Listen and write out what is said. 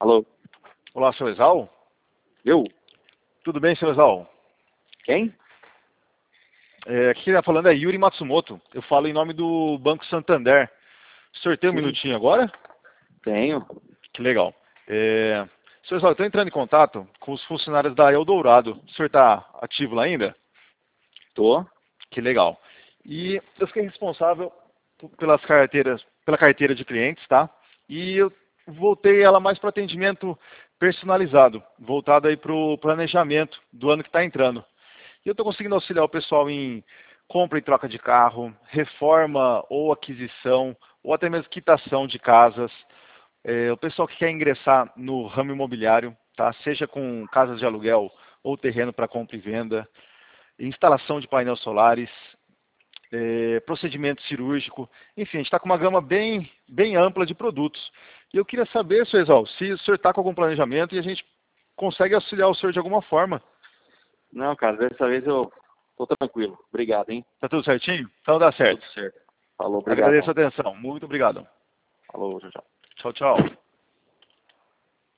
Alô? Olá, seu Exal? Eu? Tudo bem, seu Exal? Quem? Aqui quem está falando é Yuri Matsumoto. Eu falo em nome do Banco Santander. O senhor tem um Sim. minutinho agora? Tenho. Que legal. Seu Exal, eu estou entrando em contato com os funcionários da Eldorado. O senhor está ativo lá ainda? Tô. Que legal. E eu fiquei responsável pela carteira de clientes, tá? E eu voltei ela mais para atendimento personalizado, voltado aí para o planejamento do ano que está entrando. E eu estou conseguindo auxiliar o pessoal em compra e troca de carro, reforma ou aquisição, ou até mesmo quitação de casas. O pessoal que quer ingressar no ramo imobiliário, tá? Seja com casas de aluguel ou terreno para compra e venda, instalação de painéis solares, procedimento cirúrgico, enfim, a gente está com uma gama bem ampla de produtos. E eu queria saber, Sr. Exal, se o senhor está com algum planejamento e a gente consegue auxiliar o senhor de alguma forma. Não, cara, dessa vez eu tô tranquilo. Obrigado, hein? Tá tudo certinho? Então dá certo. Tudo certo. Falou, obrigado. Agradeço a atenção. Muito obrigado. Falou, tchau, tchau. Tchau, tchau.